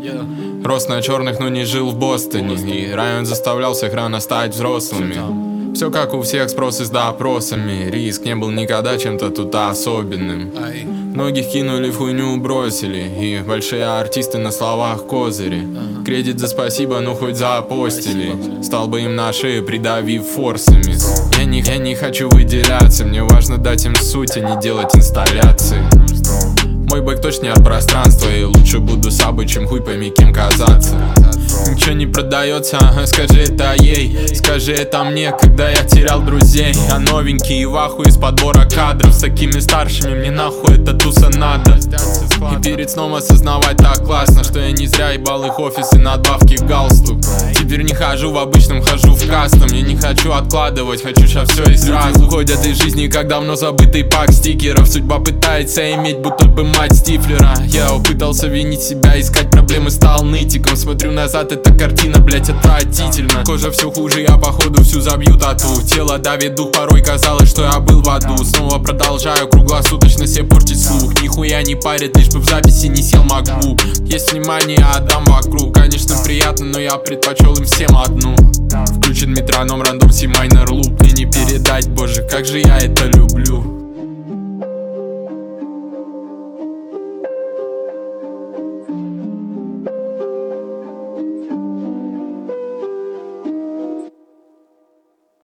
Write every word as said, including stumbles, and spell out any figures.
Рос на черных, но не жил в Бостоне, и район заставлял всех рано стать взрослыми. Все как у всех, спросы с допросами. Риск не был никогда чем-то тут особенным. Многих кинули в хуйню, бросили, и большие артисты на словах козыри. Кредит за спасибо, ну хоть заапостили. Стал бы им на шею, придавив форсами. Я не, я не хочу выделяться, мне важно дать им суть, а не делать инсталляции. Мой бэк точнее от пространства, и лучше буду собой, чем хуй пойми кем казаться. Ничего не продается, ага, скажи это ей, скажи это мне, когда я терял друзей. А новенький в ахуе из подбора кадров, с такими старшими мне нахуй эта туса надо. И перед сном осознавать так классно, что я не зря ебал их офисы на отбавки в галстук. Теперь не хожу в обычном, хожу в кастом. Я не хочу откладывать, хочу ща все и сразу. Уходят из жизни, как давно забытый пак стикеров. Судьба пытается иметь, будто бы мать Стифлера. Я пытался винить себя, искать проблемы, стал нытиком. Смотрю назад, эта картина, блять, отвратительно. Кожа все хуже, я походу всю забью тату. Тело давит дух, порой казалось, что я был в аду. Снова продолжаю круглосуточно себе портить слух. Нихуя не парит, лишь бы в записи не сел MacBook. Есть внимание, отдам вокруг. Конечно приятно, но я предпочел им всем одну. Включен метроном, рандом, си майнер луп. Мне не передать, боже, как же я это люблю.